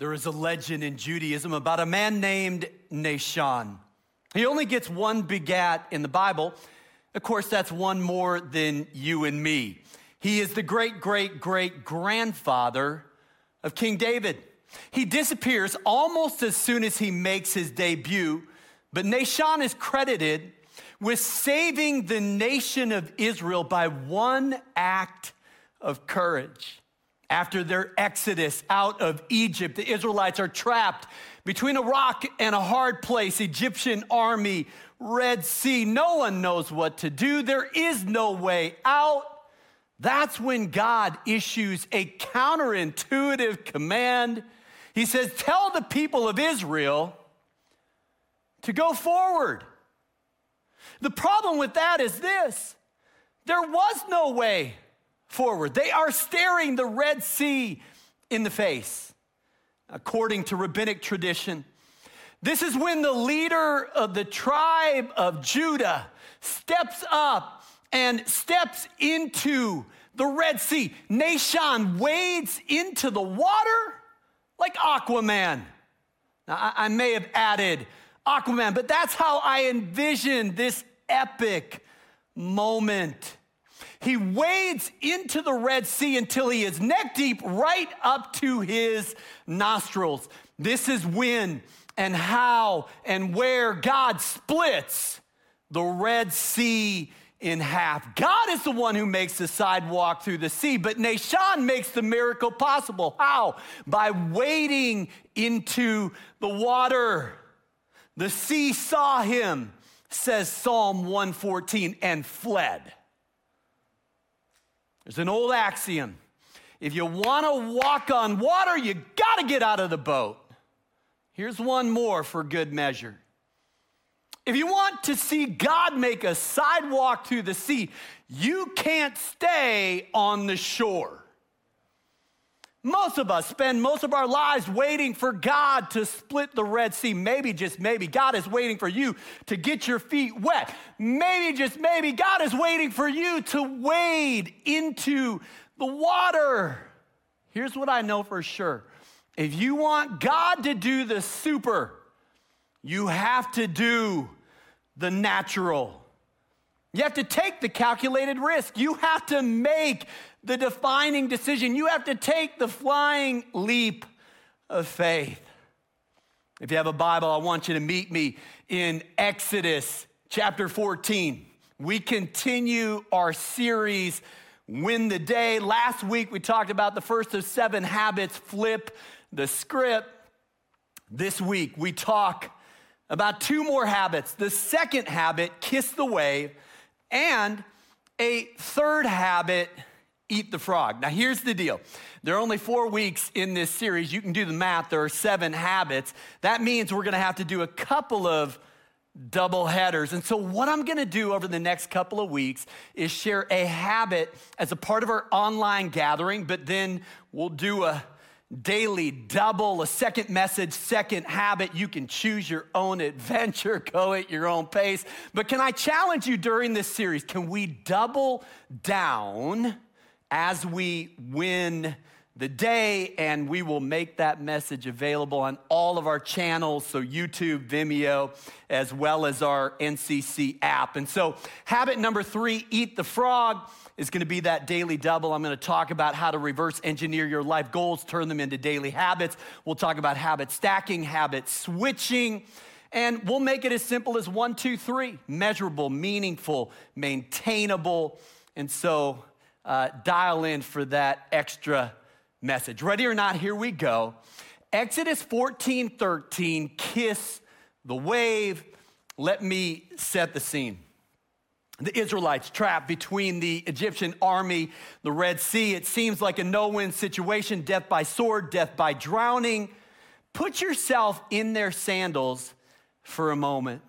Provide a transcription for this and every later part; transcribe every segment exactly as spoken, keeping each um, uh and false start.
There is a legend in Judaism about a man named Nahshon. He only gets one begat in the Bible. Of course, that's one more than you and me. He is the great, great, great grandfather of King David. He disappears almost as soon as he makes his debut, but Nahshon is credited with saving the nation of Israel by one act of courage. After their exodus out of Egypt, the Israelites are trapped between a rock and a hard place. Egyptian army, Red Sea. No one knows what to do. There is no way out. That's when God issues a counterintuitive command. He says, tell the people of Israel to go forward. The problem with that is this: there was no way forward. They are staring the Red Sea in the face. According to rabbinic tradition, this is when the leader of the tribe of Judah steps up and steps into the Red Sea. Nahshon wades into the water like Aquaman. Now, I, I may have added Aquaman, but that's how I envision this epic moment. He wades into the Red Sea until he is neck deep, right up to his nostrils. This is when and how and where God splits the Red Sea in half. God is the one who makes the sidewalk through the sea, but Nahshon makes the miracle possible. How? By wading into the water. The sea saw him, says Psalm one fourteen, and fled. There's an old axiom. If you want to walk on water, you got to get out of the boat. Here's one more for good measure. If you want to see God make a sidewalk through the sea, you can't stay on the shore. Most of us spend most of our lives waiting for God to split the Red Sea. Maybe, just maybe, God is waiting for you to get your feet wet. Maybe, just maybe, God is waiting for you to wade into the water. Here's what I know for sure. If you want God to do the super, you have to do the natural. You have to take the calculated risk. You have to make the defining decision. You have to take the flying leap of faith. If you have a Bible, I want you to meet me in Exodus chapter fourteen. We continue our series, Win the Day. Last week, we talked about the first of seven habits, flip the script. This week, we talk about two more habits. The second habit, kiss the wave, and a third habit, eat the frog. Now, here's the deal. There are only four weeks in this series. You can do the math. There are seven habits. That means we're going to have to do a couple of double headers. And so what I'm going to do over the next couple of weeks is share a habit as a part of our online gathering, but then we'll do a daily double, a second message, second habit. You can choose your own adventure, go at your own pace. But can I challenge you during this series? Can we double down as we win the day? And we will make that message available on all of our channels, so YouTube, Vimeo, as well as our N C C app. And so habit number three, eat the frog, is going to be that daily double. I'm going to talk about how to reverse engineer your life goals, turn them into daily habits. We'll talk about habit stacking, habit switching, and we'll make it as simple as one, two, three, measurable, meaningful, maintainable. And so uh, dial in for that extra message. Ready or not, here we go. Exodus fourteen thirteen, kiss the wave. Let me set the scene. The Israelites trapped between the Egyptian army, the Red Sea. It seems like a no-win situation, death by sword, death by drowning. Put yourself in their sandals for a moment.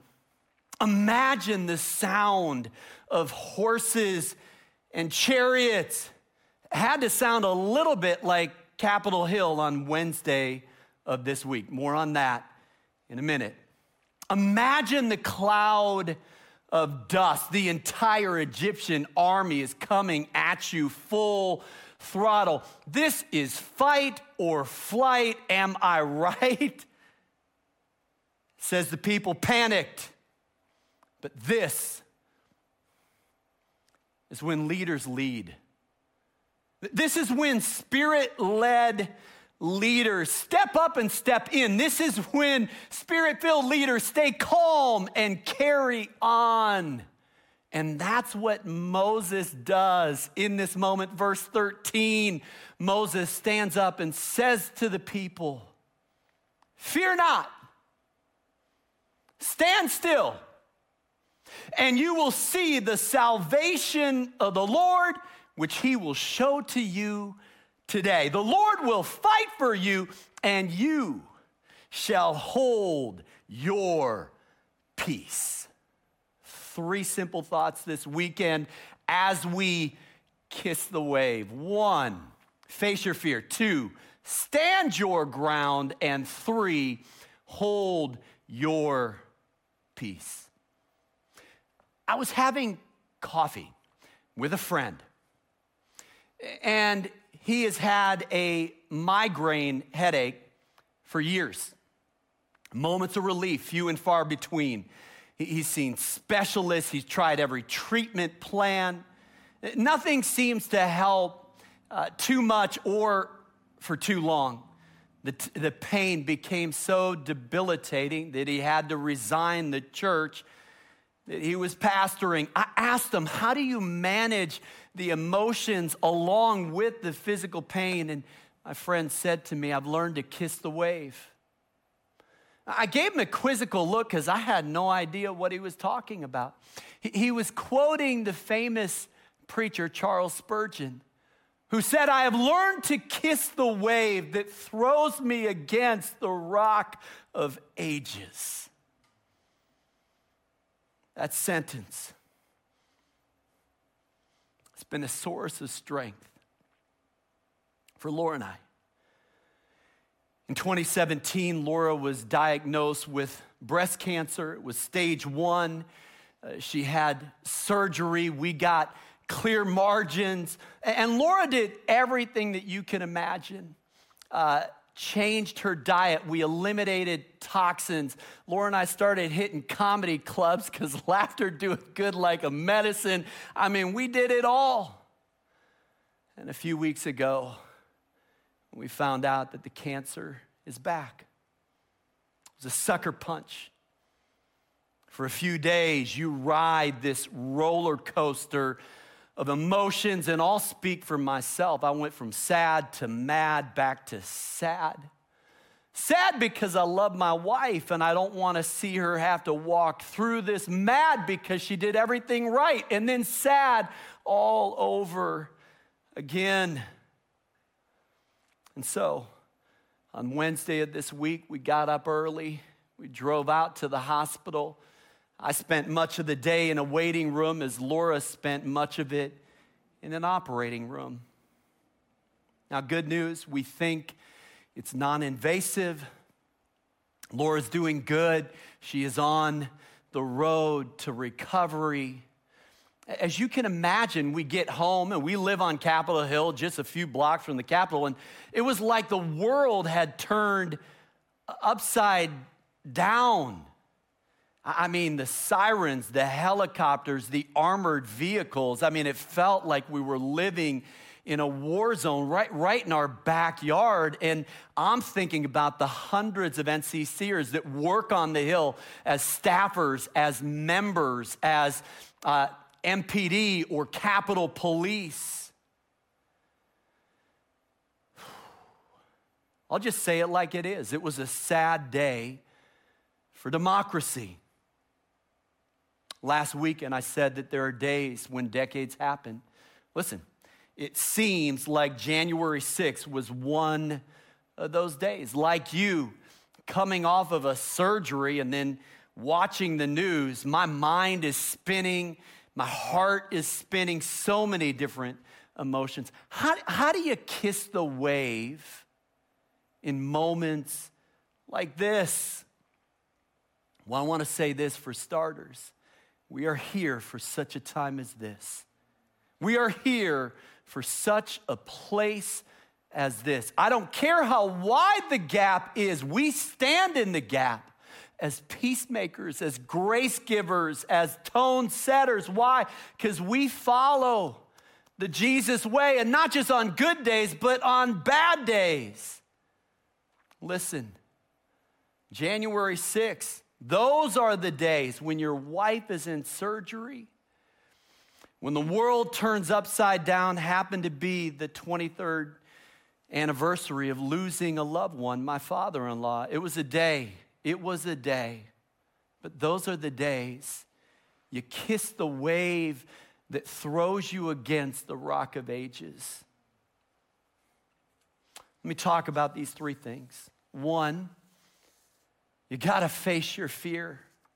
Imagine the sound of horses and chariots. It had to sound a little bit like Capitol Hill on Wednesday of this week. More on that in a minute. Imagine the cloud of dust. The entire Egyptian army is coming at you full throttle. This is fight or flight, am I right? Says the people panicked. But this is when leaders lead. This is when Spirit-led leaders step up and step in. This is when Spirit-filled leaders stay calm and carry on. And that's what Moses does in this moment. Verse thirteen, Moses stands up and says to the people, "Fear not, stand still, and you will see the salvation of the Lord, which he will show to you today. The Lord will fight for you, and you shall hold your peace." Three simple thoughts this weekend as we kiss the wave. One, face your fear. Two, stand your ground. And three, hold your peace. I was having coffee with a friend, and he has had a migraine headache for years. Moments of relief, few and far between. He's seen specialists. He's tried every treatment plan. Nothing seems to help uh, too much or for too long. The, t- the pain became so debilitating that he had to resign the church that he was pastoring. I asked him, how do you manage the emotions along with the physical pain? And my friend said to me, I've learned to kiss the wave. I gave him a quizzical look because I had no idea what he was talking about. He, he was quoting the famous preacher Charles Spurgeon, who said, "I have learned to kiss the wave that throws me against the rock of ages." That sentence has been a source of strength for Laura and I. In twenty seventeen, Laura was diagnosed with breast cancer. It was stage one. Uh, she had surgery. We got clear margins. And Laura did everything that you can imagine. Uh, changed her diet. We eliminated toxins. Laura and I started hitting comedy clubs because laughter doeth good like a medicine. I mean, we did it all. And a few weeks ago, we found out that the cancer is back. It was a sucker punch. For a few days, you ride this roller coaster of emotions, and I'll speak for myself. I went from sad to mad, back to sad. Sad because I love my wife and I don't want to see her have to walk through this. Mad because she did everything right. And then sad all over again. And so, on Wednesday of this week, we got up early. We drove out to the hospital. I spent much of the day in a waiting room as Laura spent much of it in an operating room. Now, good news, we think it's non-invasive. Laura's doing good. She is on the road to recovery. As you can imagine, we get home and we live on Capitol Hill, just a few blocks from the Capitol, and it was like the world had turned upside down. I mean, the sirens, the helicopters, the armored vehicles. I mean, it felt like we were living in a war zone right, right in our backyard. And I'm thinking about the hundreds of N C C ers that work on the Hill as staffers, as members, as uh, M P D or Capitol Police. I'll just say it like it is. It was a sad day for democracy. Last weekend, I said that there are days when decades happen. Listen, it seems like January sixth was one of those days. Like you, coming off of a surgery and then watching the news, my mind is spinning, my heart is spinning, so many different emotions. How, how do you kiss the wave in moments like this? Well, I want to say this for starters. We are here for such a time as this. We are here for such a place as this. I don't care how wide the gap is, we stand in the gap as peacemakers, as grace givers, as tone setters. Why? Because we follow the Jesus way, and not just on good days, but on bad days. Listen, January sixth, those are the days when your wife is in surgery, when the world turns upside down. Happened to be the twenty-third anniversary of losing a loved one, my father-in-law. It was a day. It was a day. But those are the days you kiss the wave that throws you against the rock of ages. Let me talk about these three things. One, you got to face your fear.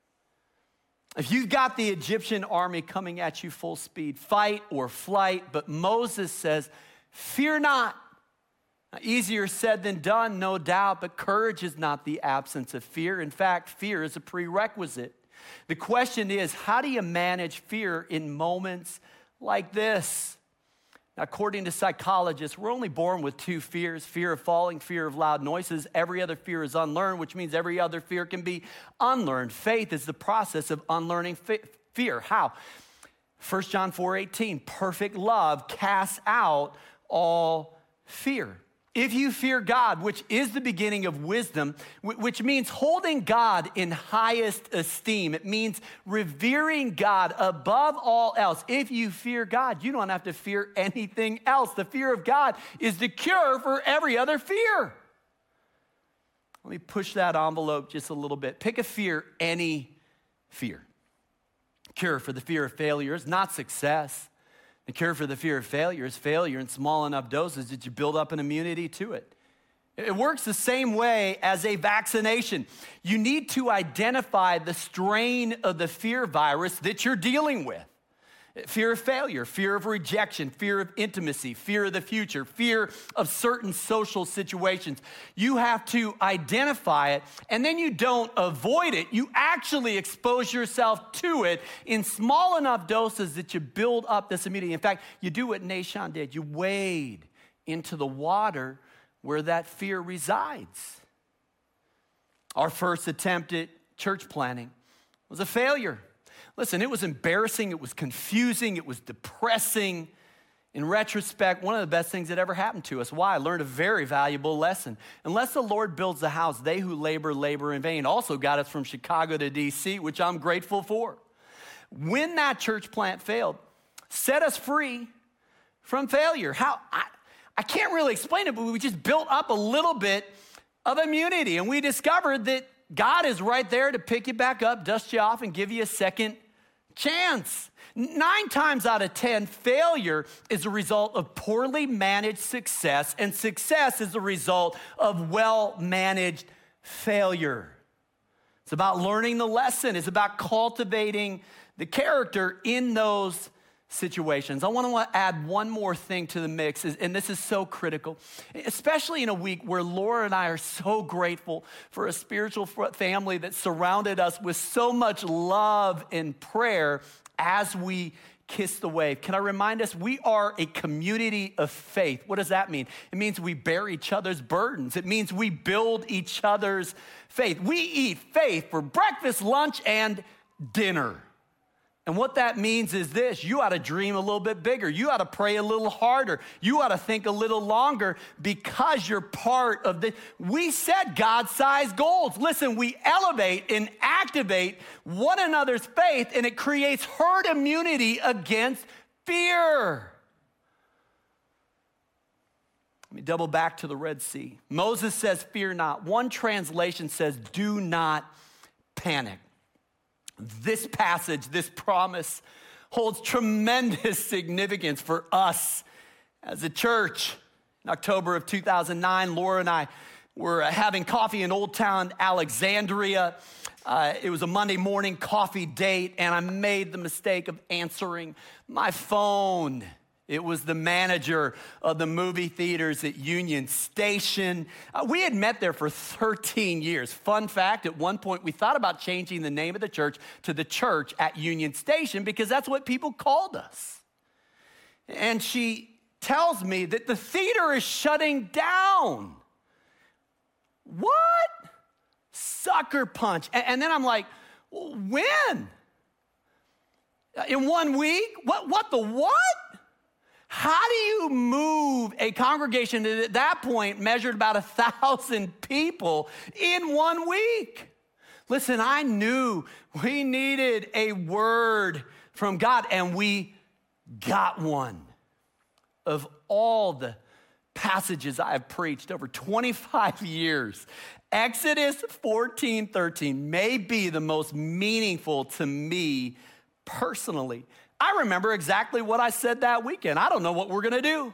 If you've got the Egyptian army coming at you full speed, fight or flight, but Moses says, fear not. Now, easier said than done, no doubt, but courage is not the absence of fear. In fact, fear is a prerequisite. The question is, how do you manage fear in moments like this? Now, according to psychologists, we're only born with two fears: fear of falling, fear of loud noises. Every other fear is unlearned, which means every other fear can be unlearned. Faith is the process of unlearning fear. How? First John four eighteen, perfect love casts out all fear. If you fear God, which is the beginning of wisdom, which means holding God in highest esteem. It means revering God above all else. If you fear God, you don't have to fear anything else. The fear of God is the cure for every other fear. Let me push that envelope just a little bit. Pick a fear, any fear. Cure for the fear of failure is not success. The cure for the fear of failure is failure in small enough doses that you build up an immunity to it. It works the same way as a vaccination. You need to identify the strain of the fear virus that you're dealing with. Fear of failure, fear of rejection, fear of intimacy, fear of the future, fear of certain social situations. You have to identify it, and then you don't avoid it. You actually expose yourself to it in small enough doses that you build up this immunity. In fact, you do what Nahshon did. You wade into the water where that fear resides. Our first attempt at church planning was a failure. Listen, it was embarrassing, it was confusing, it was depressing. In retrospect, one of the best things that ever happened to us. Why? I learned a very valuable lesson. Unless the Lord builds the house, they who labor, labor in vain. Also got us from Chicago to D C, which I'm grateful for. When that church plant failed, set us free from failure. How? I, I can't really explain it, but we just built up a little bit of immunity, and we discovered that God is right there to pick you back up, dust you off, and give you a second chance. Nine times out of ten, failure is a result of poorly managed success, and success is a result of well-managed failure. It's about learning the lesson. It's about cultivating the character in those situations. I want to add one more thing to the mix, and this is so critical, especially in a week where Laura and I are so grateful for a spiritual family that surrounded us with so much love and prayer as we kiss the wave. Can I remind us, we are a community of faith. What does that mean? It means we bear each other's burdens. It means we build each other's faith. We eat faith for breakfast, lunch, and dinner. And what that means is this: you ought to dream a little bit bigger. You ought to pray a little harder. You ought to think a little longer, because you're part of the, we set God-sized goals. Listen, we elevate and activate one another's faith, and it creates herd immunity against fear. Let me double back to the Red Sea. Moses says, fear not. One translation says, do not panic. This passage, this promise, holds tremendous significance for us as a church. In October of two thousand nine, Laura and I were having coffee in Old Town Alexandria. Uh, it was a Monday morning coffee date, and I made the mistake of answering my phone. It was the manager of the movie theaters at Union Station. Uh, we had met there for thirteen years. Fun fact, at one point we thought about changing the name of the church to the Church at Union Station because that's what people called us. And she tells me that the theater is shutting down. What? Sucker punch. And, and then I'm like, when? In one week? What, what the what? How do you move a congregation that at that point measured about a thousand people in one week? Listen, I knew we needed a word from God, and we got one. Of all the passages I have preached over twenty-five years, Exodus fourteen thirteen may be the most meaningful to me personally. I remember exactly what I said that weekend. I don't know what we're gonna do,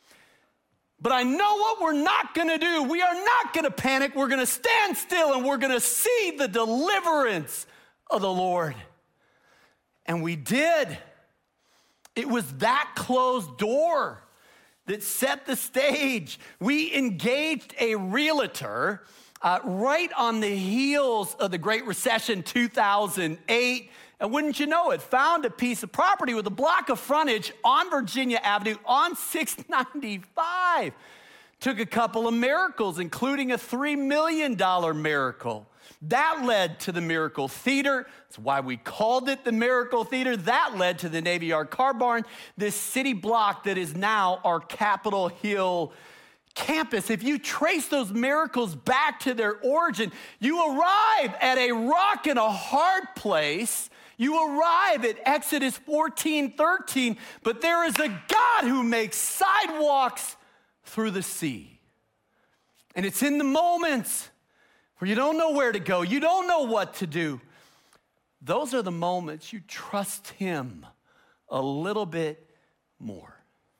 but I know what we're not gonna do. We are not gonna panic. We're gonna stand still and we're gonna see the deliverance of the Lord. And we did. It was that closed door that set the stage. We engaged a realtor uh, right on the heels of the Great Recession, two thousand eight. And wouldn't you know it, found a piece of property with a block of frontage on Virginia Avenue on six ninety-five. Took a couple of miracles, including a three million dollars miracle. That led to the Miracle Theater. That's why we called it the Miracle Theater. That led to the Navy Yard Car Barn, this city block that is now our Capitol Hill campus. If you trace those miracles back to their origin, you arrive at a rock and a hard place. You arrive at Exodus fourteen thirteen, but there is a God who makes sidewalks through the sea. And it's in the moments where you don't know where to go, you don't know what to do. Those are the moments you trust him a little bit more.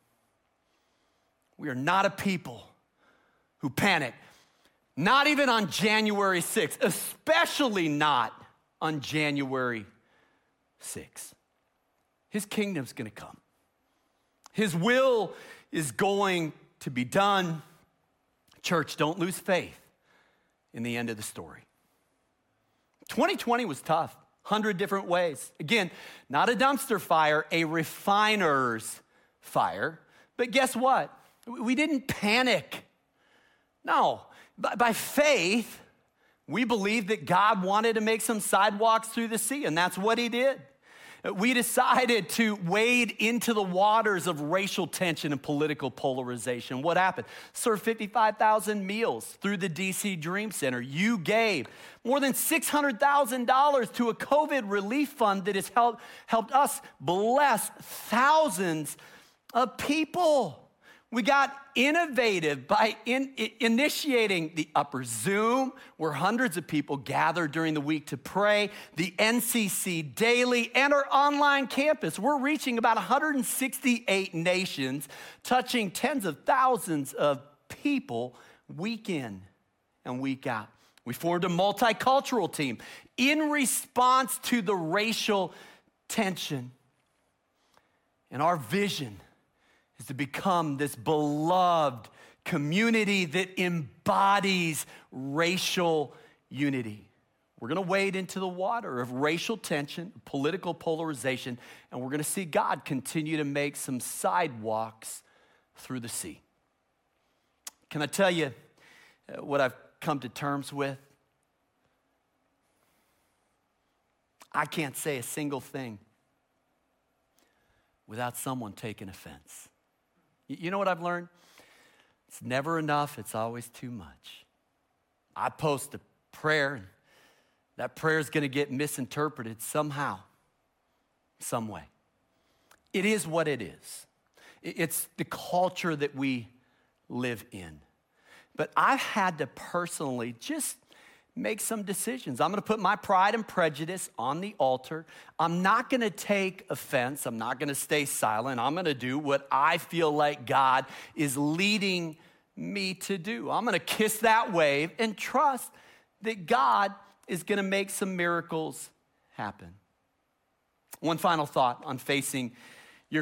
We are not a people who panic, not even on January sixth, especially not on January sixth. His kingdom's gonna come. His will is going to be done. Church, don't lose faith in the end of the story. twenty twenty was tough, a hundred different ways. Again, not a dumpster fire, a refiner's fire. But guess what? We didn't panic. No, by faith, we believed that God wanted to make some sidewalks through the sea, and that's what he did. We decided to wade into the waters of racial tension and political polarization. What happened? Served fifty-five thousand meals through the D C Dream Center. You gave more than six hundred thousand dollars to a COVID relief fund that has helped, helped us bless thousands of people. We got innovative by in, in, initiating the Upper Zoom, where hundreds of people gather during the week to pray, the N C C Daily, and our online campus. We're reaching about one hundred sixty-eight nations, touching tens of thousands of people week in and week out. We formed a multicultural team in response to the racial tension. And our vision is to become this beloved community that embodies racial unity. We're gonna wade into the water of racial tension, political polarization, and we're gonna see God continue to make some sidewalks through the sea. Can I tell you what I've come to terms with? I can't say a single thing without someone taking offense. You know what I've learned? It's never enough, it's always too much. I post a prayer, and that prayer is gonna get misinterpreted somehow, some way. It is what it is. It's the culture that we live in. But I've had to personally just make some decisions. I'm gonna put my pride and prejudice on the altar. I'm not gonna take offense. I'm not gonna stay silent. I'm gonna do what I feel like God is leading me to do. I'm gonna kiss that wave and trust that God is gonna make some miracles happen. One final thought on facing your fear.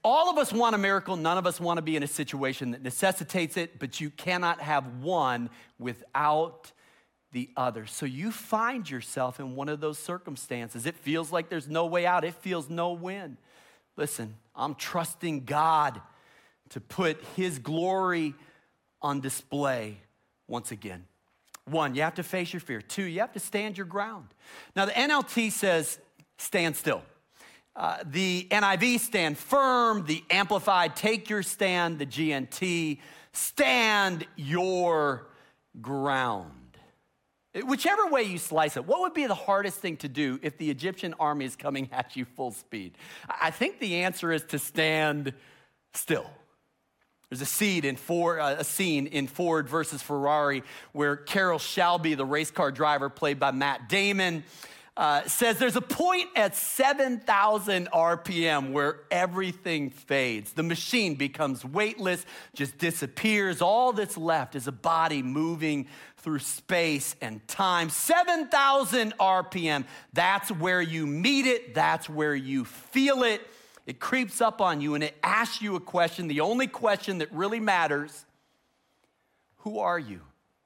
all of us want a miracle. None of us want to be in a situation that necessitates it, but you cannot have one without the other. So you find yourself in one of those circumstances. It feels like there's no way out. It feels no win. Listen, I'm trusting God to put his glory on display once again. One, you have to face your fear. Two, you have to stand your ground. Now, the N L T says, stand still. Uh, the N I V, stand firm. The Amplified, take your stand. The G N T, stand your ground. Whichever way you slice it, what would be the hardest thing to do if the Egyptian army is coming at you full speed? I think the answer is to stand still. There's a scene in Ford, uh, a scene in Ford versus Ferrari where Carroll Shelby, the race car driver played by Matt Damon, uh, says there's a point at seven thousand R P M where everything fades. The machine becomes weightless, just disappears. All that's left is a body moving through space and time. seven thousand R P M, that's where you meet it, that's where you feel it. It creeps up on you and it asks you a question, the only question that really matters. Who are you?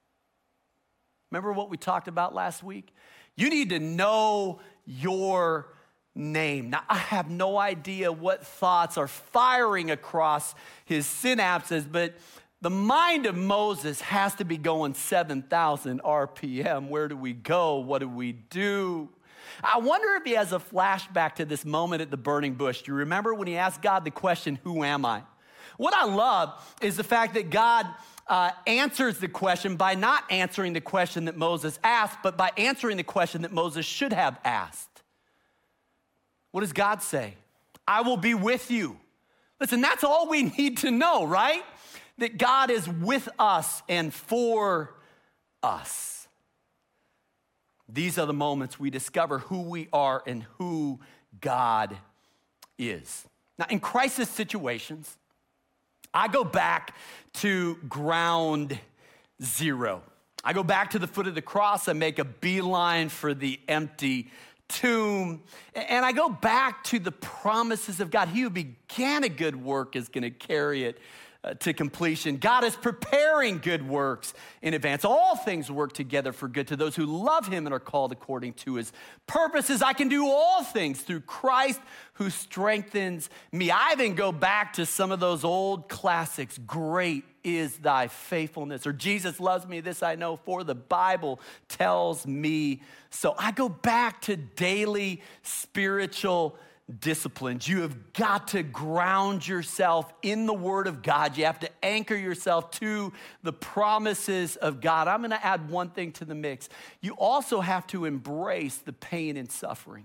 Remember what we talked about last week? You need to know your name. Now, I have no idea what thoughts are firing across his synapses, but the mind of Moses has to be going seven thousand R P M. Where do we go? What do we do? I wonder if he has a flashback to this moment at the burning bush. Do you remember when he asked God the question, who am I? What I love is the fact that God uh, answers the question by not answering the question that Moses asked, but by answering the question that Moses should have asked. What does God say? I will be with you. Listen, that's all we need to know, right? That God is with us and for us. These are the moments we discover who we are and who God is. Now, in crisis situations, I go back to ground zero. I go back to the foot of the cross. I make a beeline for the empty tomb. And I go back to the promises of God. He who began a good work is going to carry it Uh, to completion. God is preparing good works in advance. All things work together for good to those who love him and are called according to his purposes. I can do all things through Christ who strengthens me. I even go back to some of those old classics. Great is thy faithfulness. Or Jesus loves me, this I know, for the Bible tells me so. I go back to daily spiritual disciplines. You have got to ground yourself in the Word of God. You have to anchor yourself to the promises of God. I'm going to add one thing to the mix. You also have to embrace the pain and suffering.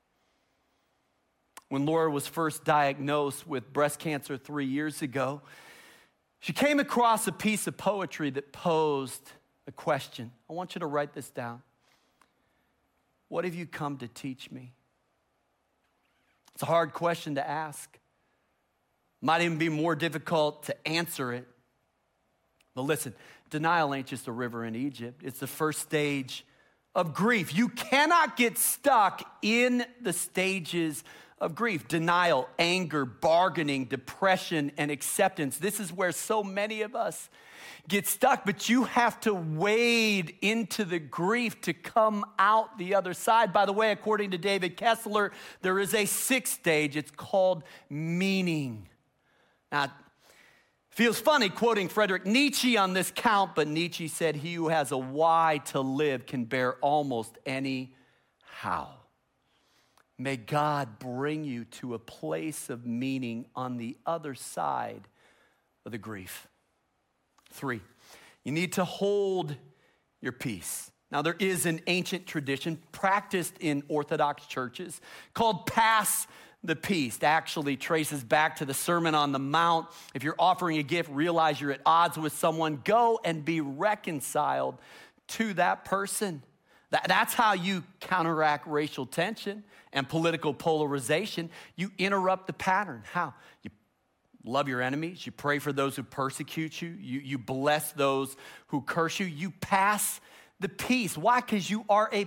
When Laura was first diagnosed with breast cancer three years ago, she came across a piece of poetry that posed a question. I want you to write this down. What have you come to teach me? It's a hard question to ask. Might even be more difficult to answer it. But listen, denial ain't just a river in Egypt. It's the first stage of grief. You cannot get stuck in the stages of grief. Denial, anger, bargaining, depression, and acceptance. This is where so many of us get stuck, but you have to wade into the grief to come out the other side. By the way, according to David Kessler, there is a sixth stage. It's called meaning. Now, it feels funny quoting Friedrich Nietzsche on this count, but Nietzsche said, he who has a why to live can bear almost any how. May God bring you to a place of meaning on the other side of the grief. Three, you need to hold your peace. Now, there is an ancient tradition practiced in Orthodox churches called pass the peace. It actually traces back to the Sermon on the Mount. If you're offering a gift, realize you're at odds with someone, go and be reconciled to that person. That, that's how you counteract racial tension and political polarization. You interrupt the pattern. How? You love your enemies. You pray for those who persecute you. You, you bless those who curse you. You pass the peace. Why? Because you are a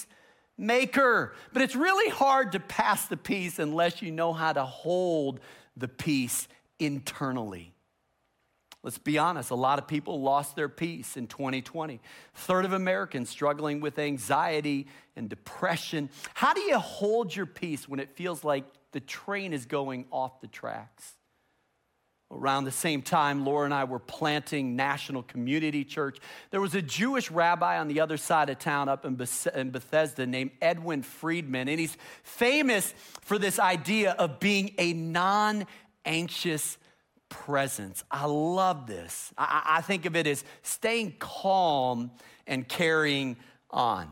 peacemaker. But it's really hard to pass the peace unless you know how to hold the peace internally. Let's be honest, a lot of people lost their peace in twenty twenty. A third of Americans struggling with anxiety and depression. How do you hold your peace when it feels like the train is going off the tracks? Around the same time, Laura and I were planting National Community Church. There was a Jewish rabbi on the other side of town up in Bethesda named Edwin Friedman, and he's famous for this idea of being a non-anxious presence. I love this. I, I think of it as staying calm and carrying on.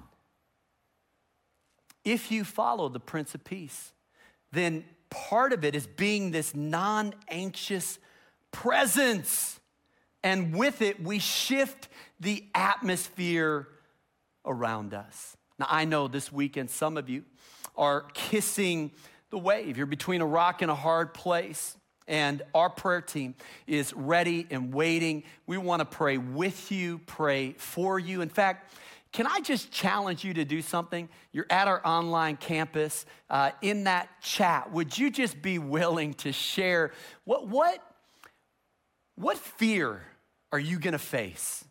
If you follow the Prince of Peace, then part of it is being this non-anxious presence. And with it, we shift the atmosphere around us. Now, I know this weekend some of you are kissing the wave. You're between a rock and a hard place. And our prayer team is ready and waiting. We want to pray with you, pray for you. In fact, can I just challenge you to do something? You're at our online campus. Uh, in that chat, would you just be willing to share what, what, what fear are you going to face?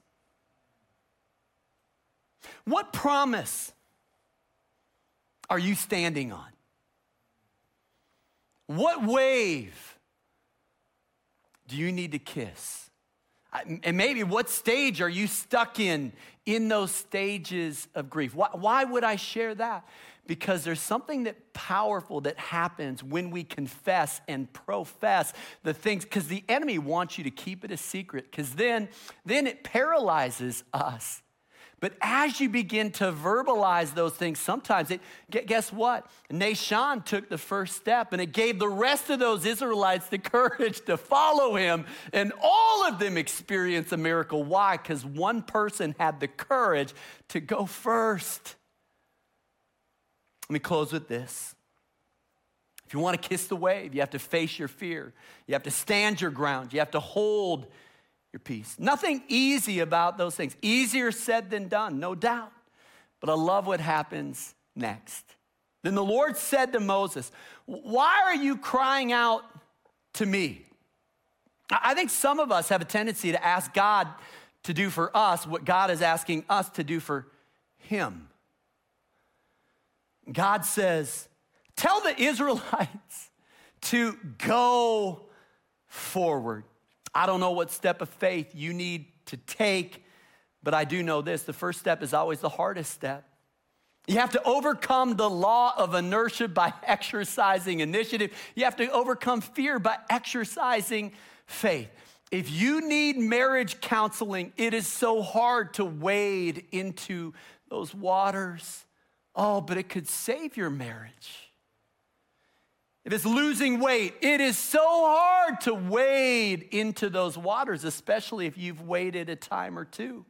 What promise are you standing on? What wave do you need to kiss? And maybe what stage are you stuck in, in those stages of grief? Why, why would I share that? Because there's something that powerful that happens when we confess and profess the things, because the enemy wants you to keep it a secret, because then, then it paralyzes us. But as you begin to verbalize those things, sometimes it, guess what? Nahshon took the first step, and it gave the rest of those Israelites the courage to follow him, and all of them experienced a miracle. Why? Because one person had the courage to go first. Let me close with this. If you want to kiss the wave, you have to face your fear. You have to stand your ground. You have to hold your peace. Nothing easy about those things. Easier said than done, no doubt. But I love what happens next. Then the Lord said to Moses, "Why are you crying out to me?" I think some of us have a tendency to ask God to do for us what God is asking us to do for him. God says, tell the Israelites to go forward. I don't know what step of faith you need to take, but I do know this. The first step is always the hardest step. You have to overcome the law of inertia by exercising initiative. You have to overcome fear by exercising faith. If you need marriage counseling, it is so hard to wade into those waters. Oh, but it could save your marriage. If it's losing weight, it is so hard to wade into those waters, especially if you've waded a time or two.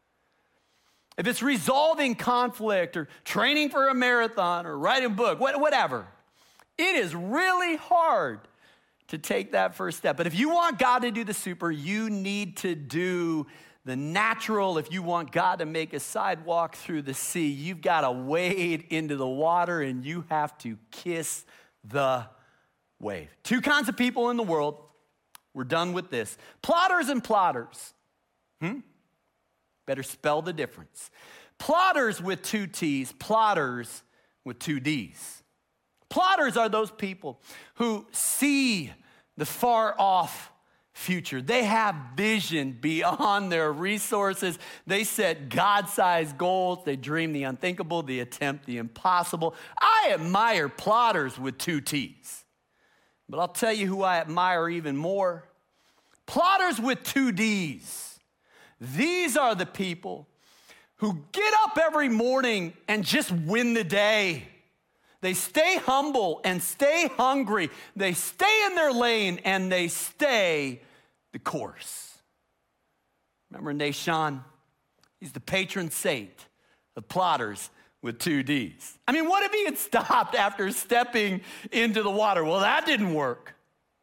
If it's resolving conflict or training for a marathon or writing a book, whatever, it is really hard to take that first step. But if you want God to do the super, you need to do the natural. If you want God to make a sidewalk through the sea, you've got to wade into the water and you have to kiss the wave. Two kinds of people in the world. We're done with this. Plotters and plotters. Hmm? Better spell the difference. Plotters with two T's, plotters with two D's. Plotters are those people who see the far off future. They have vision beyond their resources. They set God-sized goals. They dream the unthinkable, they attempt the impossible. I admire plotters with two T's. But I'll tell you who I admire even more. Plotters with two D's. These are the people who get up every morning and just win the day. They stay humble and stay hungry. They stay in their lane and they stay the course. Remember Nahshon? He's the patron saint of plotters with two D's. I mean, what if he had stopped after stepping into the water? Well, that didn't work.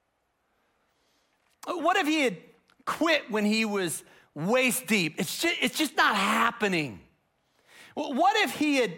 What if he had quit when he was waist deep? It's just, it's just not happening. What if he had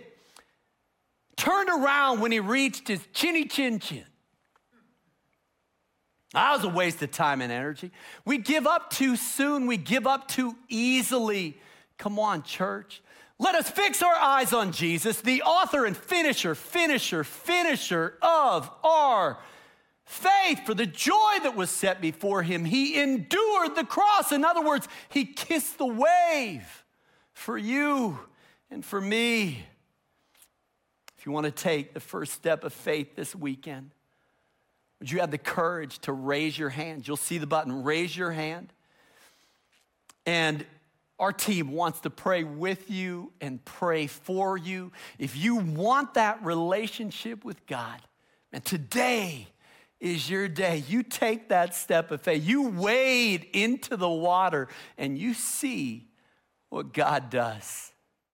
turned around when he reached his chinny chin chin? That was a waste of time and energy. We give up too soon. We give up too easily. Come on, church. Let us fix our eyes on Jesus, the author and finisher, finisher, finisher of our faith. For the joy that was set before him, he endured the cross. In other words, he kissed the wave for you and for me. If you want to take the first step of faith this weekend, would you have the courage to raise your hand? You'll see the button, raise your hand. And our team wants to pray with you and pray for you. If you want that relationship with God, and today is your day. You take that step of faith. You wade into the water and you see what God does.